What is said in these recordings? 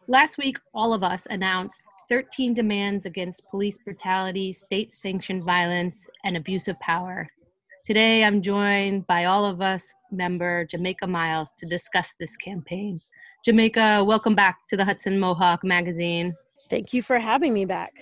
Last week, all of us announced 13 demands against police brutality, state-sanctioned violence, and abuse of power. Today, I'm joined by all of us member Jamaica Miles to discuss this campaign. Jamaica, welcome back to the Hudson Mohawk magazine. Thank you for having me back.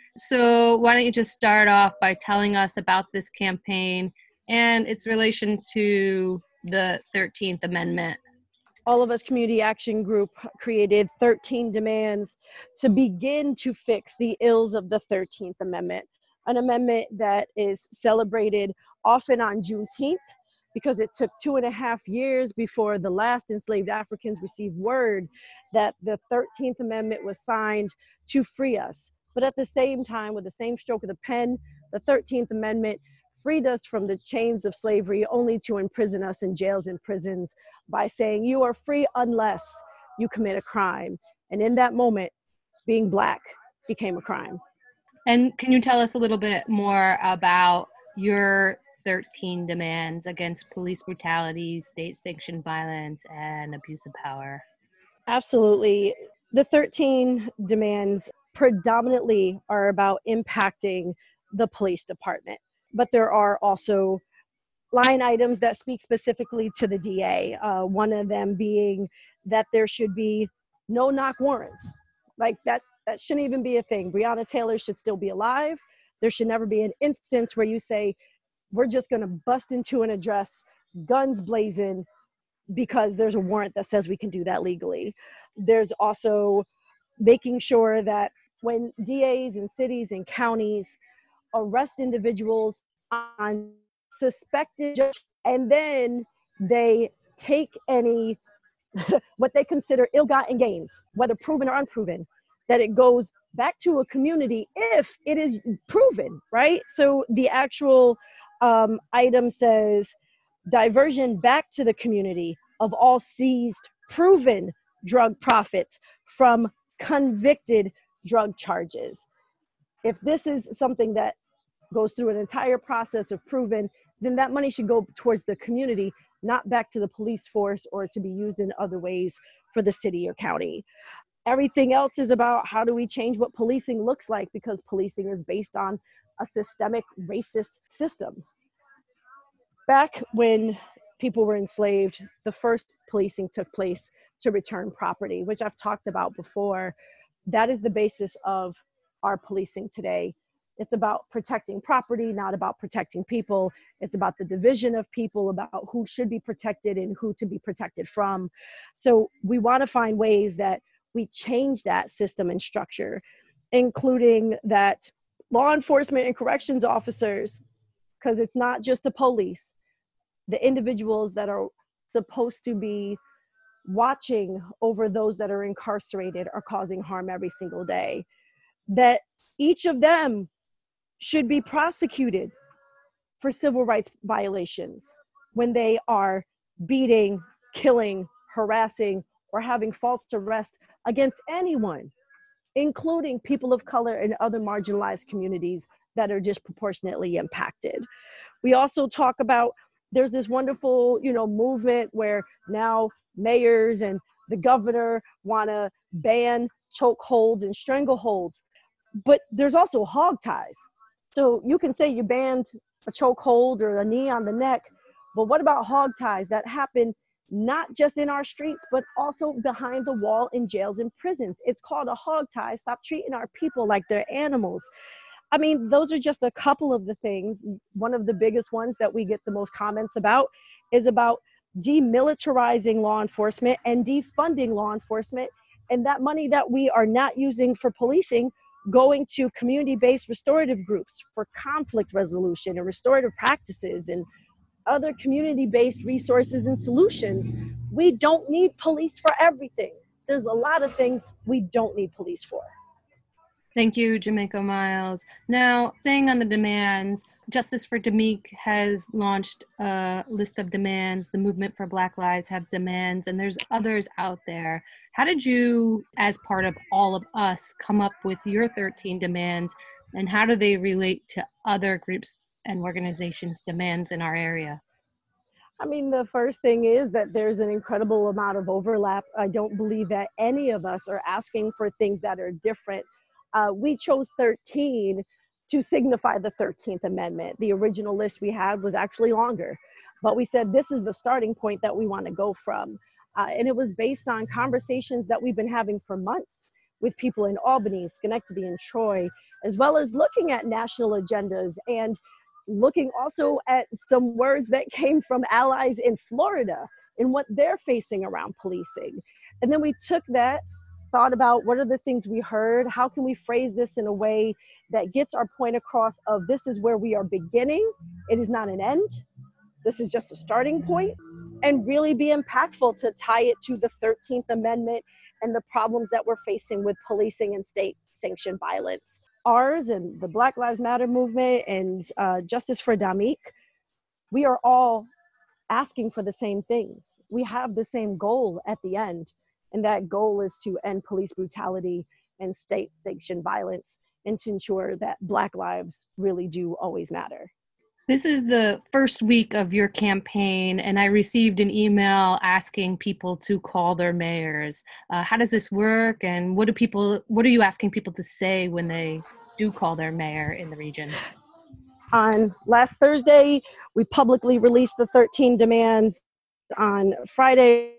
So why don't you just start off by telling us about this campaign and its relation to the 13th Amendment? All of Us Community Action Group created 13 demands to begin to fix the ills of the 13th Amendment, an amendment that is celebrated often on Juneteenth because it took 2.5 years before the last enslaved Africans received word that the 13th Amendment was signed to free us. But at the same time, with the same stroke of the pen, the 13th Amendment freed us from the chains of slavery only to imprison us in jails and prisons by saying you are free unless you commit a crime. And in that moment, being Black became a crime. And can you tell us a little bit more about your 13 demands against police brutality, state-sanctioned violence, and abuse of power? Absolutely. The 13 demands predominantly are about impacting the police department, but there are also line items that speak specifically to the DA. One of them being that there should be no knock warrants. Like that shouldn't even be a thing. Breonna Taylor should still be alive. There should never be an instance where you say, we're just gonna bust into an address, guns blazing, because there's a warrant that says we can do that legally. There's also making sure that when DAs and cities and counties arrest individuals on suspected, and then they take any what they consider ill-gotten gains, whether proven or unproven, that it goes back to a community if it is proven, right? So the actual item says diversion back to the community of all seized proven drug profits from convicted drug charges. If this is something that goes through an entire process of proven, then that money should go towards the community, not back to the police force or to be used in other ways for the city or county. Everything else is about how do we change what policing looks like, because policing is based on a systemic racist system. Back when people were enslaved, the first policing took place to return property, which I've talked about before. That is the basis of our policing today. It's about protecting property, not about protecting people. It's about the division of people, about who should be protected and who to be protected from. So we want to find ways that we change that system and structure, including that law enforcement and corrections officers, because it's not just the police, the individuals that are supposed to be watching over those that are incarcerated are causing harm every single day, that each of them should be prosecuted for civil rights violations when they are beating, killing, harassing, or having false arrest against anyone, including people of color and other marginalized communities that are disproportionately impacted. We also talk about there's this wonderful, movement where now mayors and the governor want to ban chokeholds and strangleholds, but there's also hog ties. So you can say you banned a chokehold or a knee on the neck, but what about hog ties that happen not just in our streets, but also behind the wall in jails and prisons? It's called a hog tie. Stop treating our people like they're animals. I mean, those are just a couple of the things. One of the biggest ones that we get the most comments about is about demilitarizing law enforcement and defunding law enforcement, and that money that we are not using for policing going to community-based restorative groups for conflict resolution and restorative practices and other community-based resources and solutions. We don't need police for everything. There's a lot of things we don't need police for. Thank you, Jamaica Miles. Now, staying on the demands, Justice for Damique has launched a list of demands. The Movement for Black Lives have demands, and there's others out there. How did you, as part of All of Us, come up with your 13 demands, and how do they relate to other groups and organizations' demands in our area? I mean, the first thing is that there's an incredible amount of overlap. I don't believe that any of us are asking for things that are different. We chose 13 to signify the 13th Amendment. The original list we had was actually longer, but we said this is the starting point that we want to go from. And it was based on conversations that we've been having for months with people in Albany, Schenectady, and Troy, as well as looking at national agendas and looking also at some words that came from allies in Florida and what they're facing around policing. And then we took that, thought about what are the things we heard, how can we phrase this in a way that gets our point across of this is where we are beginning, it is not an end, this is just a starting point, and really be impactful to tie it to the 13th Amendment and the problems that we're facing with policing and state-sanctioned violence. Ours and the Black Lives Matter movement and Justice for Damiq, we are all asking for the same things. We have the same goal at the end, and that goal is to end police brutality and state-sanctioned violence and to ensure that Black lives really do always matter. This is the first week of your campaign, and I received an email asking people to call their mayors. How does this work, and what are you asking people to say when they do call their mayor in the region? On last Thursday, we publicly released the 13 demands. On Friday,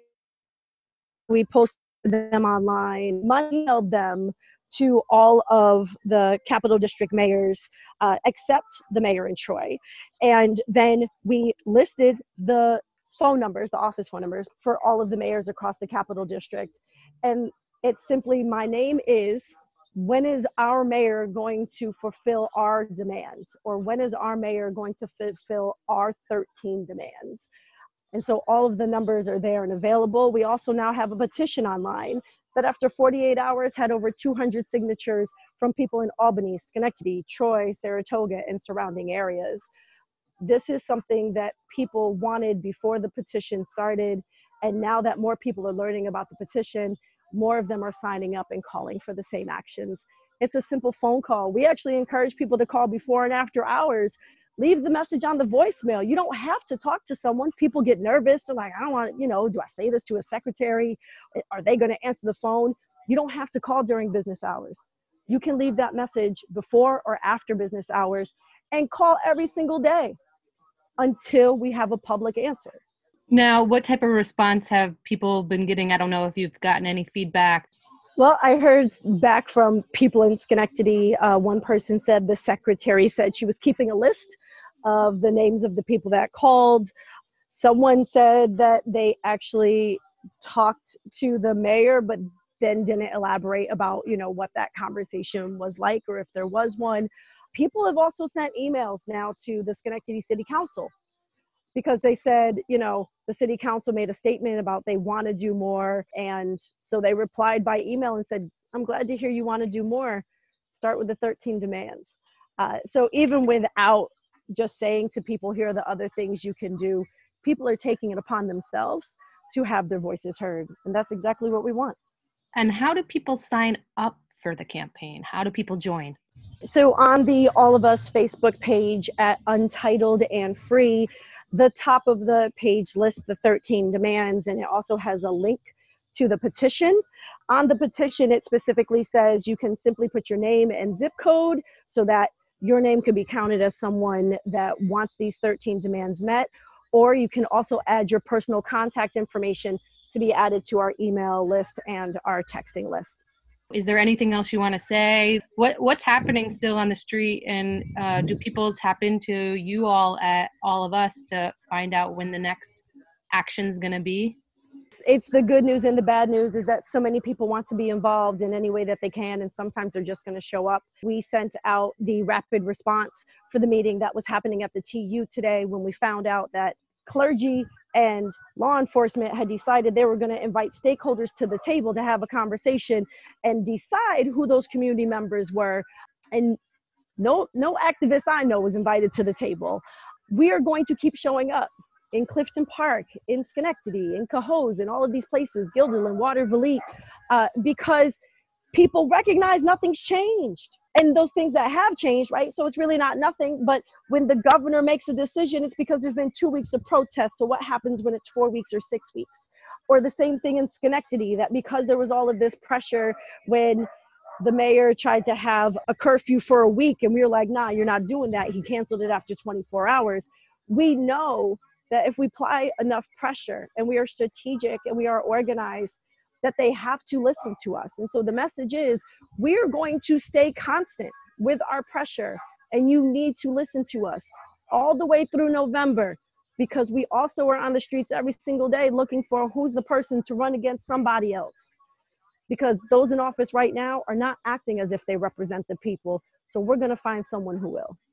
we posted them online, emailed them to all of the Capital District mayors, except the mayor in Troy. And then we listed the phone numbers, the office phone numbers, for all of the mayors across the Capital District. And it's simply, my name is, when is our mayor going to fulfill our demands? Or when is our mayor going to fulfill our 13 demands? And so all of the numbers are there and available. We also now have a petition online that after 48 hours had over 200 signatures from people in Albany, Schenectady, Troy, Saratoga, and surrounding areas. This is something that people wanted before the petition started. And now that more people are learning about the petition, more of them are signing up and calling for the same actions. It's a simple phone call. We actually encourage people to call before and after hours. Leave the message on the voicemail. You don't have to talk to someone. People get nervous. They're like, I don't want, do I say this to a secretary? Are they going to answer the phone? You don't have to call during business hours. You can leave that message before or after business hours and call every single day until we have a public answer. Now, what type of response have people been getting? I don't know if you've gotten any feedback. Well, I heard back from people in Schenectady. One person said the secretary said she was keeping a list of the names of the people that called. Someone said that they actually talked to the mayor, but then didn't elaborate about, what that conversation was like or if there was one. People have also sent emails now to the Schenectady City Council because they said, the city council made a statement about they want to do more. And so they replied by email and said, I'm glad to hear you want to do more. Start with the 13 demands. So even without just saying to people, here are the other things you can do, people are taking it upon themselves to have their voices heard. And that's exactly what we want. And how do people sign up for the campaign? How do people join? So on the All of Us Facebook page at Untitled and Free, the top of the page lists the 13 demands, and it also has a link to the petition. On the petition, it specifically says you can simply put your name and zip code so that your name could be counted as someone that wants these 13 demands met, or you can also add your personal contact information to be added to our email list and our texting list. Is there anything else you want to say? What's happening still on the street, and do people tap into you all at All of Us to find out when the next action's going to be? It's the good news and the bad news is that so many people want to be involved in any way that they can, and sometimes they're just going to show up. We sent out the rapid response for the meeting that was happening at the TU today when we found out that clergy and law enforcement had decided they were going to invite stakeholders to the table to have a conversation and decide who those community members were. And no activist I know was invited to the table. We are going to keep showing up in Clifton Park, in Schenectady, in Cohoes, in all of these places, Guilderland, Waterville, because people recognize nothing's changed. And those things that have changed, right? So it's really not nothing. But when the governor makes a decision, it's because there's been 2 weeks of protest. So what happens when it's 4 weeks or 6 weeks? Or the same thing in Schenectady, that because there was all of this pressure when the mayor tried to have a curfew for a week and we were like, nah, you're not doing that. He canceled it after 24 hours. We know that if we apply enough pressure and we are strategic and we are organized, that they have to listen to us. And so the message is, we're going to stay constant with our pressure, and you need to listen to us all the way through November, because we also are on the streets every single day looking for who's the person to run against somebody else, because those in office right now are not acting as if they represent the people. So we're going to find someone who will.